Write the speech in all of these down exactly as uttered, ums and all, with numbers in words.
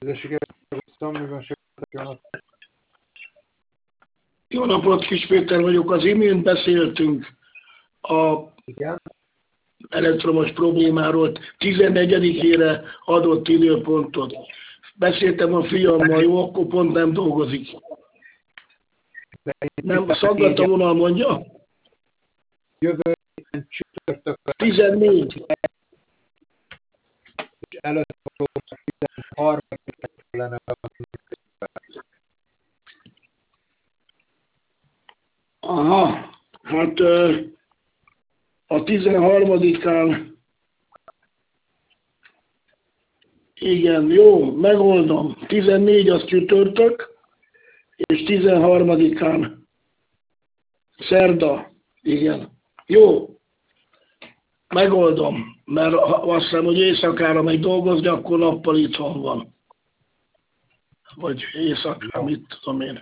Jó napot, Kis Péter vagyok. Az imént beszéltünk a Igen. elektromos problémáról, tizennegyedikére adott időpontot. Beszéltem a fiammal, jó, akkor pont nem dolgozik. Nem, szaggat a vonal, mondja? Jövő csütörtökön tizennégy. és előtt október tizenharmadikán lenne Aha, hát a tizenharmadikán igen, jó, megoldom. tizennégy az csütörtök, és tizenharmadikán szerda, igen. Jó, megoldom, mert azt hiszem, hogy éjszakára megy dolgozni, akkor nappal itthon van. Vagy éjszakra, mit tudom én.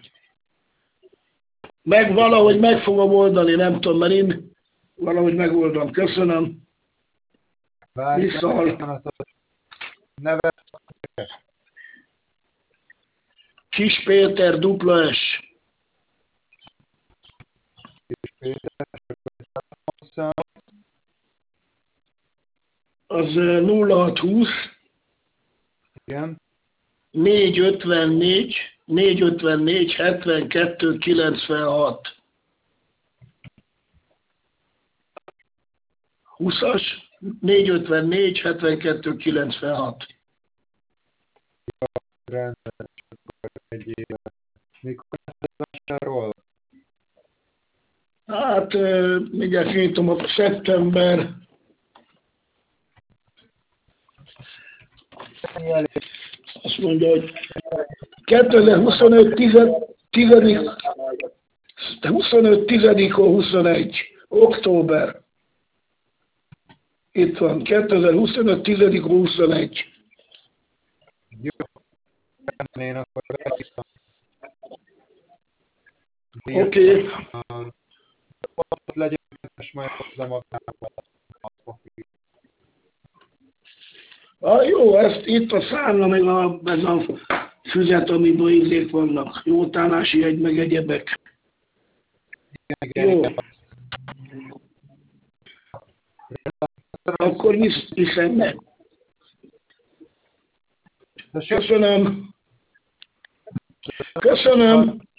Meg valahogy meg fogom oldani, nem tudom, mert én valahogy megoldom. Köszönöm. Visszahall. Neve Kis Péter, dupla S. Kis Péter, Az nulla hat húsz igen, négyszázötvennégy négyszázötvennégy hetvenkettő kilencvenhat. húszas négyszázötvennégy hetvenkettő kilencvenhat. rendben, egy éve. Mikor vásárol? Hát mindjárt kinyitom a szeptember. Azt mondja, hogy kétezer-huszonöt tizedik huszonöt tizedikén huszonegy. Október. Itt van. kétezer-huszonöt tizedikén huszonegy. Jó. Én akkor beszéltem. Oké. Legyen, és majd hozzá magával. Ah, jó, ezt itt a számla, meg a, ez a füzet, amiben ízék vannak. Jó tálási jegy, meg egyebek. Igen, Jó. igen. Akkor visz, viszem meg. Köszönöm. Köszönöm.